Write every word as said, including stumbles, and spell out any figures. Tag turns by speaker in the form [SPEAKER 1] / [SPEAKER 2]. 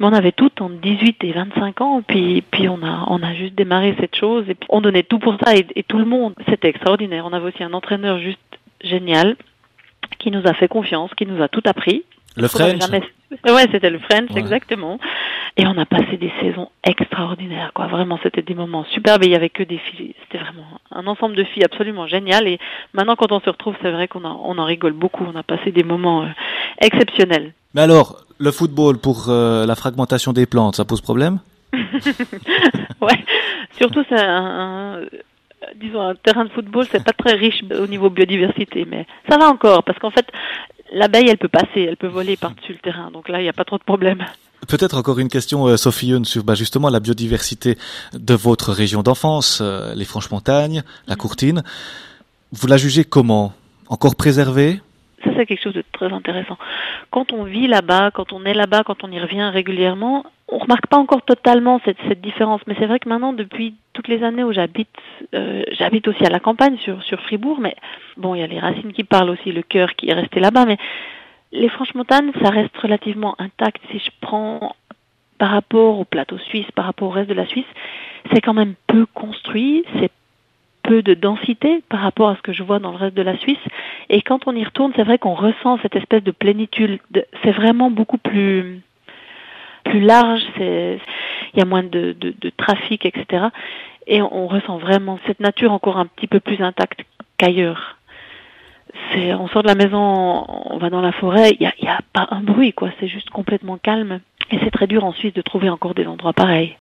[SPEAKER 1] Mais on avait toutes entre dix-huit et vingt-cinq ans, puis puis on a on a juste démarré cette chose et puis on donnait tout pour ça et, et tout le monde, c'était extraordinaire. On avait aussi un entraîneur juste génial qui nous a fait confiance, qui nous a tout appris.
[SPEAKER 2] Le French.
[SPEAKER 1] Jamais... Ouais, c'était le French,
[SPEAKER 2] ouais.
[SPEAKER 1] exactement. Et on a passé des saisons extraordinaires, quoi. Vraiment, c'était des moments superbes et il y avait que des filles. C'était vraiment un ensemble de filles absolument génial. Et maintenant, quand on se retrouve, c'est vrai qu'on en, on en rigole beaucoup. On a passé des moments euh, exceptionnels.
[SPEAKER 2] Mais alors, le football pour euh, la fragmentation des plantes, ça pose problème?
[SPEAKER 1] Ouais, surtout c'est un, un disons un terrain de football, c'est pas très riche au niveau biodiversité, mais ça va encore parce qu'en fait l'abeille elle peut passer, elle peut voler par-dessus le terrain, donc là il n'y a pas trop de problème.
[SPEAKER 2] Peut-être encore une question, euh, Sophie Youn, sur bah, justement la biodiversité de votre région d'enfance, euh, les Franches-Montagnes, la Courtine. Vous la jugez comment? Encore préservée?
[SPEAKER 1] Ça, c'est quelque chose de très intéressant. Quand on vit là-bas, quand on est là-bas, quand on y revient régulièrement, on remarque pas encore totalement cette, cette différence. Mais c'est vrai que maintenant, depuis toutes les années où j'habite, euh, j'habite aussi à la campagne, sur, sur Fribourg, mais bon, il y a les racines qui parlent aussi, le cœur qui est resté là-bas, mais les Franches-Montagnes, ça reste relativement intact. Si je prends par rapport au plateau suisse, par rapport au reste de la Suisse, c'est quand même peu construit, c'est peu de densité par rapport à ce que je vois dans le reste de la Suisse. Et quand on y retourne, c'est vrai qu'on ressent cette espèce de plénitude. De, c'est vraiment beaucoup plus plus large. C'est, il y a moins de, de, de trafic, et cetera. Et on, on ressent vraiment cette nature encore un petit peu plus intacte qu'ailleurs. C'est, on sort de la maison, on va dans la forêt, il y a, il y a pas un bruit, quoi. C'est juste complètement calme. Et c'est très dur en Suisse de trouver encore des endroits pareils.